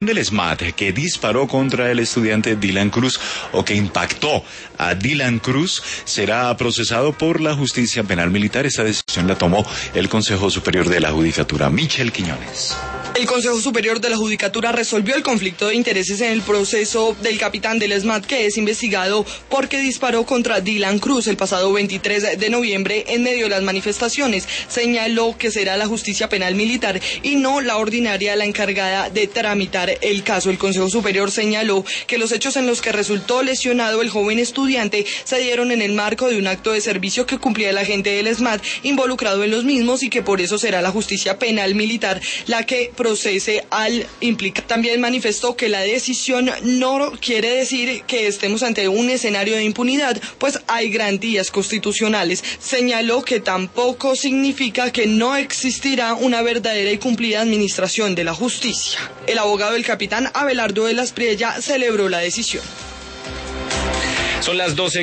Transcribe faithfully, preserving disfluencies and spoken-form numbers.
del SMAT que disparó contra el estudiante Dylan Cruz o que impactó a Dylan Cruz será procesado por la justicia penal militar. Esta decisión la tomó el Consejo Superior de la Judicatura. Michel Quiñones. El Consejo Superior de la Judicatura resolvió el conflicto de intereses en el proceso del capitán del SMAT que es investigado porque disparó contra Dylan Cruz el pasado veintitrés de noviembre en medio de las manifestaciones. Señaló que será la justicia penal militar y no la ordinaria la encargada de tramitar el caso. El Consejo Superior señaló que los hechos en los que resultó lesionado el joven estudiante se dieron en el marco de un acto de servicio que cumplía el agente del SMAT involucrado en los mismos y que por eso será la justicia penal militar la que procese al implicado. También manifestó que la decisión no quiere decir que estemos ante un escenario de impunidad, pues hay garantías constitucionales. Señaló que tampoco significa que no existirá una verdadera y cumplida administración de la justicia. El abogado del capitán, Abelardo de las Priella, celebró la decisión. Son las doce.